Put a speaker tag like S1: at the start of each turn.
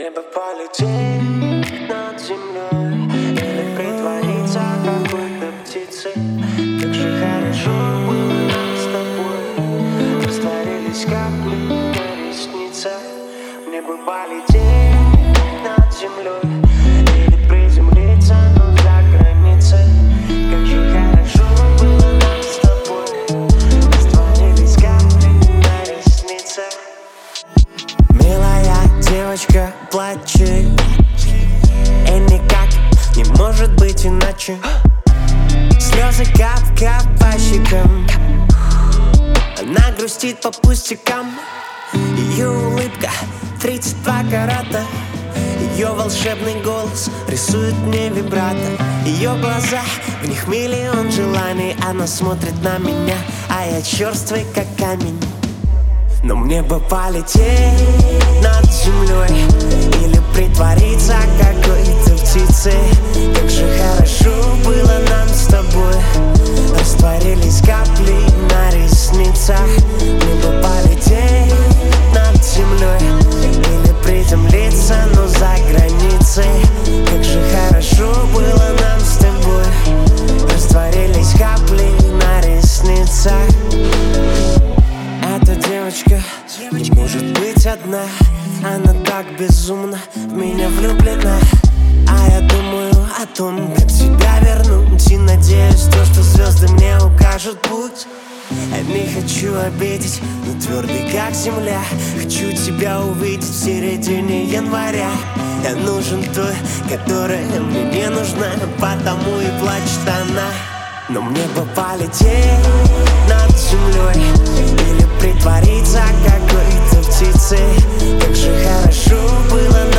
S1: Мне бы полететь над землей или притвориться какой-то птицей. Как же хорошо было нам с тобой. Растворились капли на ресницах. Мне бы полететь над землей или приземлиться, но за границей. Как же хорошо было нам с тобой. Растворились капли на ресницах. Милая девочка плачет, и никак не может быть иначе. Слезы кап-кап по щекам. Она грустит по пустякам. Ее улыбка 32 карата. Ее волшебный голос рисует мне вибрато. Ее глаза, в них миллион желаний. Она смотрит на меня, а я черствый как камень. Но мне бы полететь над землей или притвориться какой-то птицей. Как же хорошо было нам с тобой. Растворились капли на ресницах. Мне бы полететь над землей или приземлиться, но за границей. Как же хорошо было нам с тобой. Растворились капли на ресницах. Эта девочка не может быть одна. Она так безумно в меня влюблена. А я думаю о том, как тебя вернуть. И надеюсь, то, что звезды мне укажут путь. Я не хочу обидеть, но твердый как земля. Хочу тебя увидеть в середине января. Я нужен той, которая мне не нужна, потому и плачет она. Но мне бы полететь над землей или притвориться какой-то птицей. Как же хорошо было